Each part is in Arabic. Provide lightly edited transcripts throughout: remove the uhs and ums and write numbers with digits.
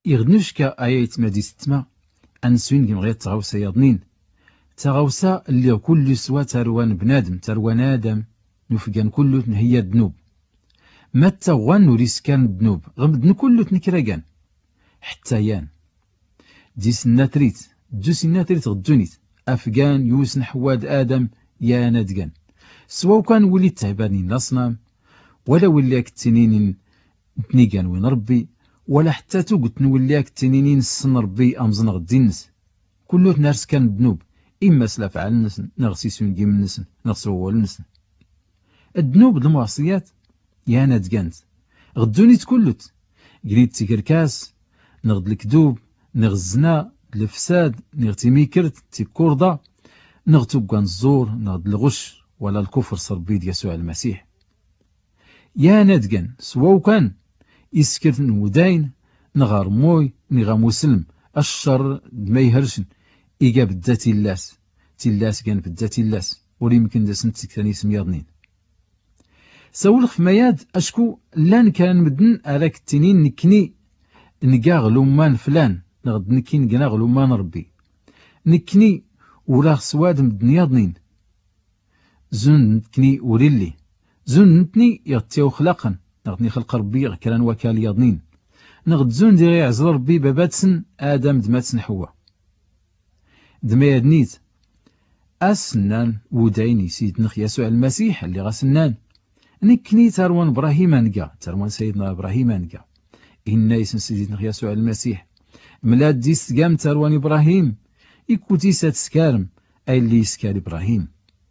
يغنوش كآيات مادي ستما أنسوين كم غير تغاوسا يضنين تغاوسا اللي كل سوا تروان بنادم تروان آدم نفقان كله هي الذنوب ما تغوان نوريس كان الذنوب غمدن كله نكراقان حتى يان ديس الناتريت دوس الناتريت غدونيت أفقان يوسن حواد آدم يا نادقان سواء كان ولي تهبانين الأصنام ولا ولياك التنين تنيقان وين ربي ولا حتى توقت نولياك التنينين السن ربي أمزن غدينس كله نارس كان الذنوب إما سلاف على النسن نغسيسون جيم النسن نغسو النسن الذنوب المعصيات يا نادقانت غدونيت كلت قريت تيكركاس نغد الكذوب نغزنا الفساد نغتي ميكرت تيكورضا نغتو كان الزور نغد الغش ولا الكفر صربيد يسوع المسيح يا نادقان سواو كان يسكر نوداين نغار موي نغا مسلم الشر ما يهرشن إيجاب الذات اللاس تلاس كان في الذات اللاس ولي يمكن داس نتسكتاني سمياضنين سولخ في مياد أشكو لان كان مدن أراك التنين نكني نقاغ لومان فلان نغد نكي نقناغ لومان ربي نكني وراغ سواد مدن ياضنين زن نكني وريلي زن نتني يغتيو خلاقا نغدني خلق ربي غكران وكال ياضنين نغد زون ديغي عزل ربي باباتسن آدم دماتسن حوا دميادنيت أسنان ودايني سيدنا يسوع المسيح اللي غاسنان نكني تروان إبراهيم نقا تروان سيدنا إبراهيم نقا إنا يسن سيدنا يسوع المسيح ملاد ديس قام تروان إبراهيم إكوتي ساتسكارم أي اللي يسكار إبراهيم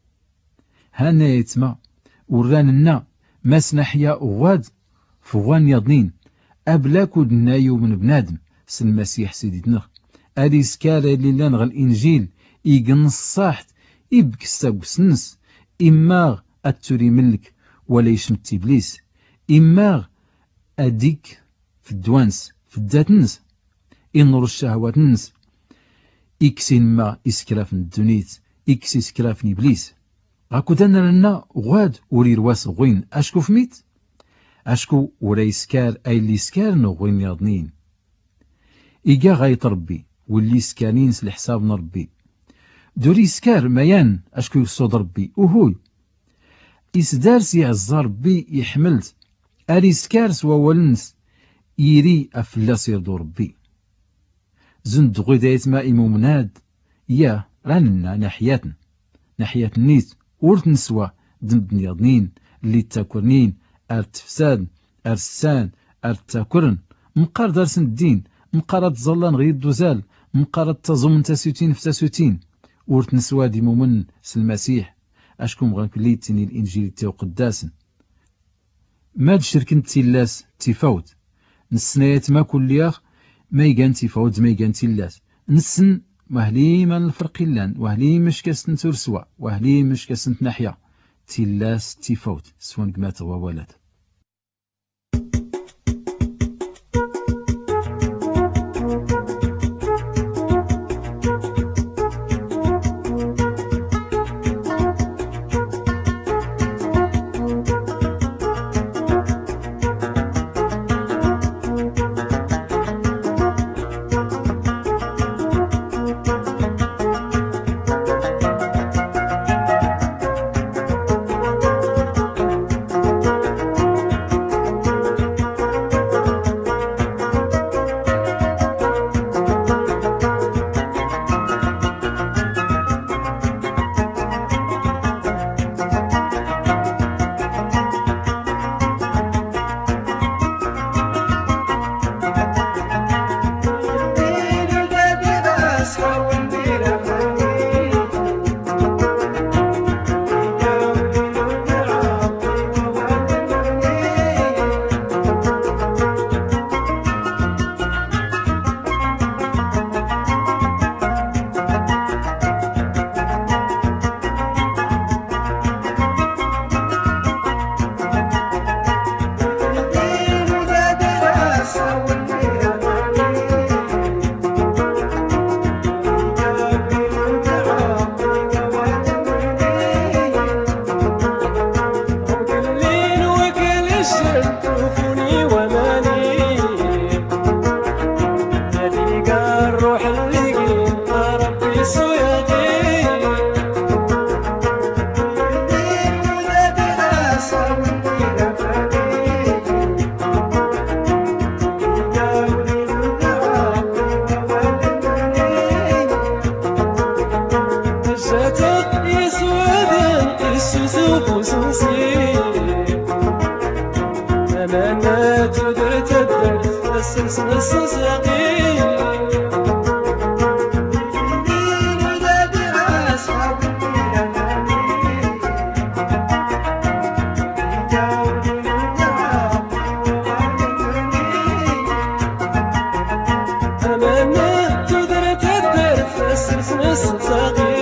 هانا يتما وراننا ماس نحيا غواد فوان يضنين أبلاكو دنايو من بنادم سن المسيح سيدنا أدي سكار اللي لانغ الإنجيل إيقنص صاحت إبكسا سنس إماغ أتوري ملك ولا يشمت إبليس إماغ أديك في الدوانس في الذات نس إنور الشهوات نس إكسين ما إسكراف الدنيت إكسي إسكراف إبليس غاكو دانا لنا غواد ورير واس غوين أشكو فميت أشكو ولا يسكار أي اللي يسكار نغوين ياضنين إيقا غايت ربي واللي سكانين سلحساب ربي دوري سكار ميان أشكو يصود ربي وهوي إسدارس يعز ربي يحملت أري سكار سوا ولنس يري أفلاس يردو ربي زند غدايت ما إمومناد يا راننا ناحية النيت ورت نسوا دمد نياضنين اللي تاكرنين أرتفساد أرسان أرتاكرن مقار دارسن الدين مقارات ظلان غير دوزال مقارات تظن تاسوتين في تاسوتين ورت نسوا دي مؤمن سلمسيح أشكم غنكلي تيني الإنجيل تاو قداسن ماد شركن تيلاس تيفاوت نسنايات ما كلياخ ما يقان تيفاوت ما يقان تيلاس نسن وهلي ما الفرق لان وهلي مش كاسن ترسوا وهلي مش كاسن ناحية تيلاس تيفاوت سوان قمات ووالد أمامي تدري تدري فسس نص صغير